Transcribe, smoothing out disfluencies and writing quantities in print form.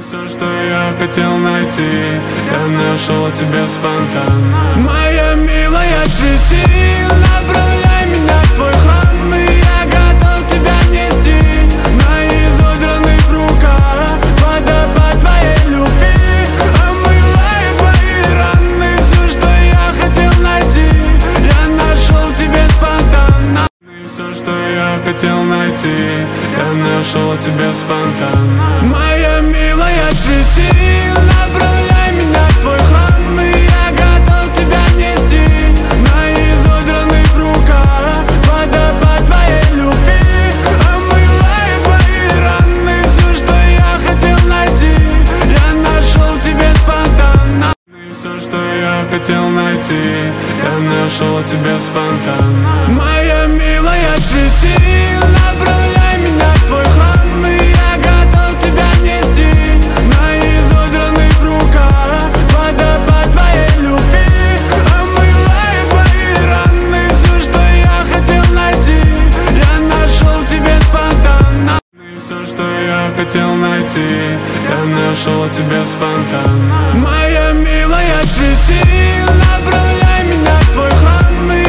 Все, что я хотел найти, я нашел тебя спонтанно. Моя милая, цвети, направляй меня в свой храм, и я готов тебя нести на изодранных руках. Водопад твоей любви омывает мои раны. Все, что я хотел найти, я нашел тебе спонтанно. Все, что я хотел найти, я нашел тебя спонтанно. Моя милая, цвети, направляй меня в свой храм, и я готов тебя нести на изодранных руках. Водопад твоей любви омывает мои раны. Все, что я хотел найти, я нашел тебе спонтанно. Все, что я хотел найти, я нашел тебя спонтанно. Моя милая, цвети, направляй меня в свой храм, и я готов тебя нести на изодранных руках. Водопад твоей любви омывает мои раны. Все, что я хотел найти, я нашел тебе спонтанно. Все, что я хотел найти, я нашел тебя спонтанно. Моя милая, цвети, направляй меня в свой храм.